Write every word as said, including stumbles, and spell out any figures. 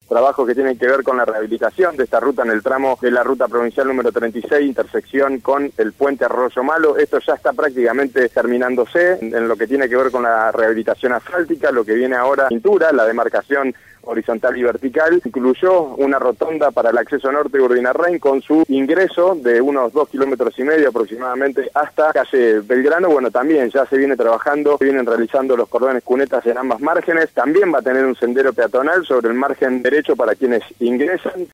trabajos que tienen que ver con la rehabilitación de esta ruta en el tramo de la ruta provincial número treinta y seis, intersección con el puente Arroyo Malo. Esto ya está prácticamente terminándose en lo que tiene que ver con la rehabilitación asfáltica. Lo que viene ahora, pintura, la demarcación horizontal y vertical, incluyó una rotonda para el acceso norte de Urdinarrain con su ingreso de unos dos kilómetros y medio aproximadamente hasta calle Belgrano. Bueno, también ya se viene trabajando, se vienen realizando los cordones cunetas en ambas márgenes. También va a tener un sendero peatonal sobre el margen derecho para quienes ingresan.